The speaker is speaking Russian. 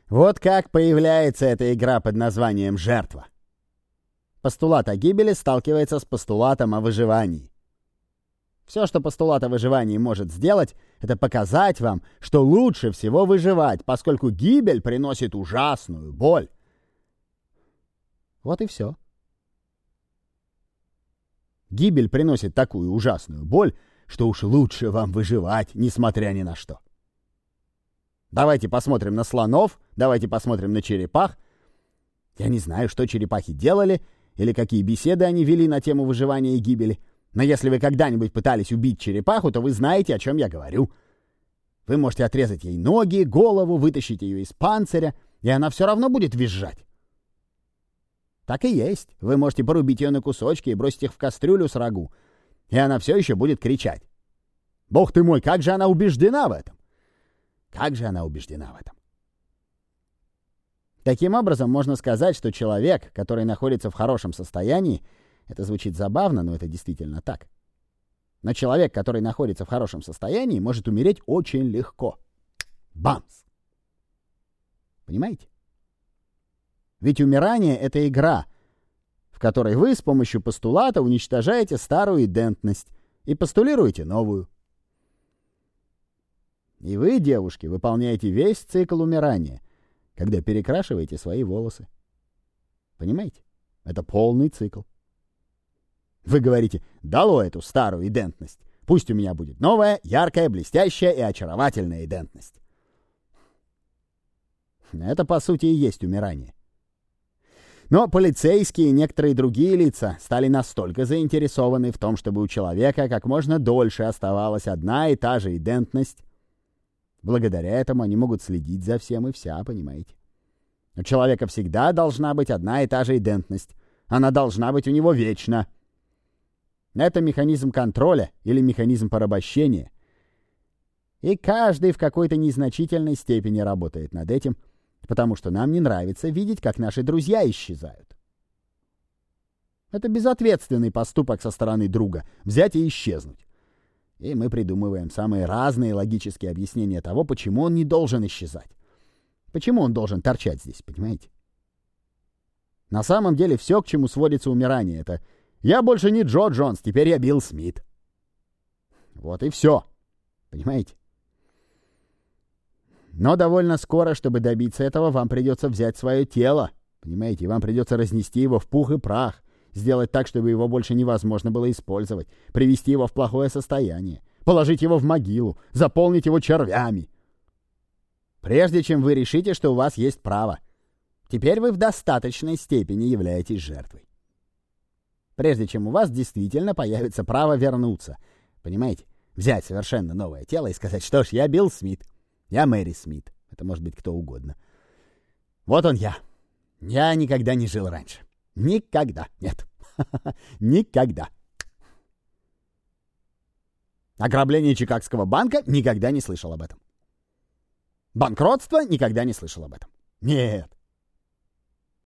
Вот как появляется эта игра под названием «Жертва». Постулат о гибели сталкивается с постулатом о выживании. Все, что постулат о выживании может сделать, это показать вам, что лучше всего выживать, поскольку гибель приносит ужасную боль. Вот и все. Гибель приносит такую ужасную боль, что уж лучше вам выживать, несмотря ни на что. Давайте посмотрим на слонов, давайте посмотрим на черепах. Я не знаю, что черепахи делали, или какие беседы они вели на тему выживания и гибели. Но если вы когда-нибудь пытались убить черепаху, то вы знаете, о чем я говорю. Вы можете отрезать ей ноги, голову, вытащить ее из панциря, и она все равно будет визжать. Так и есть. Вы можете порубить ее на кусочки и бросить их в кастрюлю с рагу, и она все еще будет кричать. Бог ты мой, как же она убеждена в этом? Как же она убеждена в этом? Таким образом, можно сказать, что человек, который находится в хорошем состоянии, это звучит забавно, но это действительно так. Но человек, который находится в хорошем состоянии, может умереть очень легко. Бамс! Понимаете? Ведь умирание — это игра, в которой вы с помощью постулата уничтожаете старую идентность и постулируете новую. И вы, девушки, выполняете весь цикл умирания, когда перекрашиваете свои волосы. Понимаете? Это полный цикл. Вы говорите: «Долой эту старую идентность. Пусть у меня будет новая, яркая, блестящая и очаровательная идентность». Это, по сути, и есть умирание. Но полицейские и некоторые другие лица стали настолько заинтересованы в том, чтобы у человека как можно дольше оставалась одна и та же идентность. Благодаря этому они могут следить за всем и вся, понимаете? У человека всегда должна быть одна и та же идентность. Она должна быть у него вечно. Это механизм контроля или механизм порабощения. И каждый в какой-то незначительной степени работает над этим, потому что нам не нравится видеть, как наши друзья исчезают. Это безответственный поступок со стороны друга — взять и исчезнуть. И мы придумываем самые разные логические объяснения того, почему он не должен исчезать. Почему он должен торчать здесь, понимаете? На самом деле все, к чему сводится умирание, это: «Я больше не Джо Джонс, теперь я Билл Смит». Вот и все. Понимаете? Но довольно скоро, чтобы добиться этого, вам придется взять свое тело. Понимаете? Вам придется разнести его в пух и прах, сделать так, чтобы его больше невозможно было использовать, привести его в плохое состояние, положить его в могилу, заполнить его червями. Прежде чем вы решите, что у вас есть право. Теперь вы в достаточной степени являетесь жертвой. Прежде чем у вас действительно появится право вернуться. Понимаете? Взять совершенно новое тело и сказать: что ж, я Билл Смит. Я Мэри Смит. Это может быть кто угодно. Вот он я. Я никогда не жил раньше. Никогда. Нет. Никогда. Ограбление Чикагского банка? Никогда не слышал об этом. Банкротство? Никогда не слышал об этом. Нет.